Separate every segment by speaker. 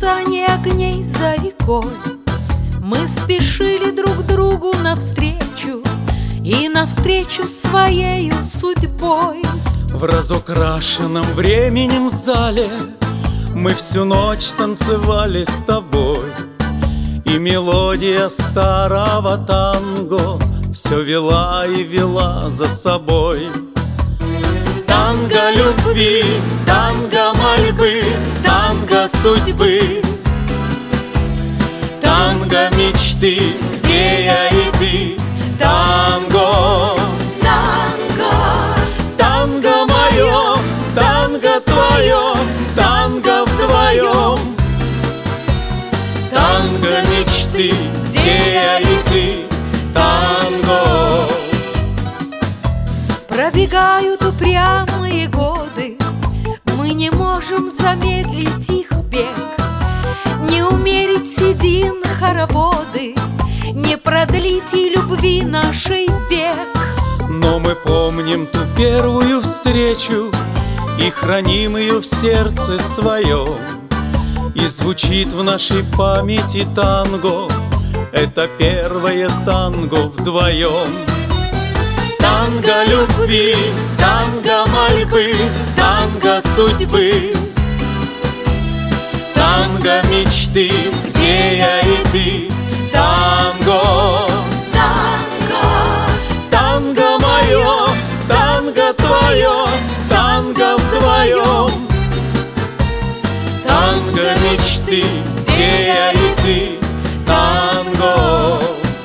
Speaker 1: мерцание огней за рекой мы спешили друг другу навстречу и навстречу своею судьбой.
Speaker 2: В разукрашенном временем зале мы всю ночь танцевали с тобой, и мелодия старого танго все вела и вела за собой. Танго любви, танго мольбы, танго судьбы, танго мечты, где я и ты. Танго,
Speaker 1: Танго,
Speaker 2: танго мое, танго твое, танго вдвоем. Танго мечты, где я и ты. Танго.
Speaker 1: пробегают упрямые годы, мы не можем замедлить их бег, не умерить седин хороводы, не продлить и любви нашей век.
Speaker 2: Но мы помним ту первую встречу и храним ее в сердце своем. И звучит в нашей памяти танго, это первое танго вдвоем. Танго любви, танго мольбы, танго судьбы, танго мечты, где я и ты. Танго,
Speaker 1: Танго,
Speaker 2: танго мое, танго твое, танго вдвоем. Танго мечты, где я и ты. Танго.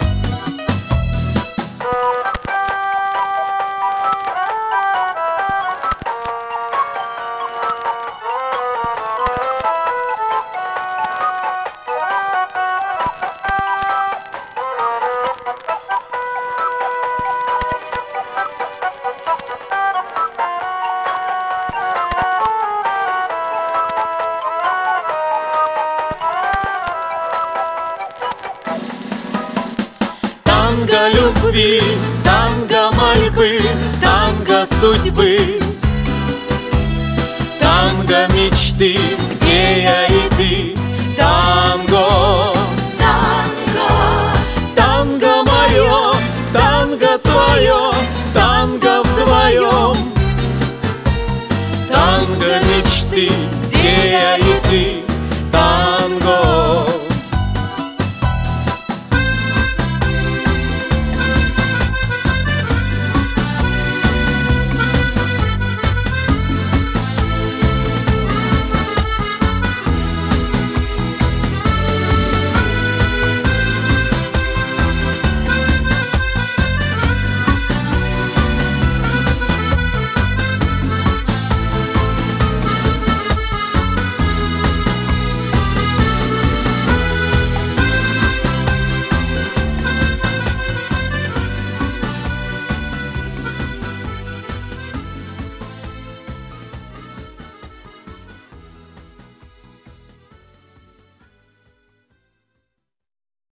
Speaker 2: Танго любви, танго мольбы, танго судьбы, танго мечты, где я и ты. Танго.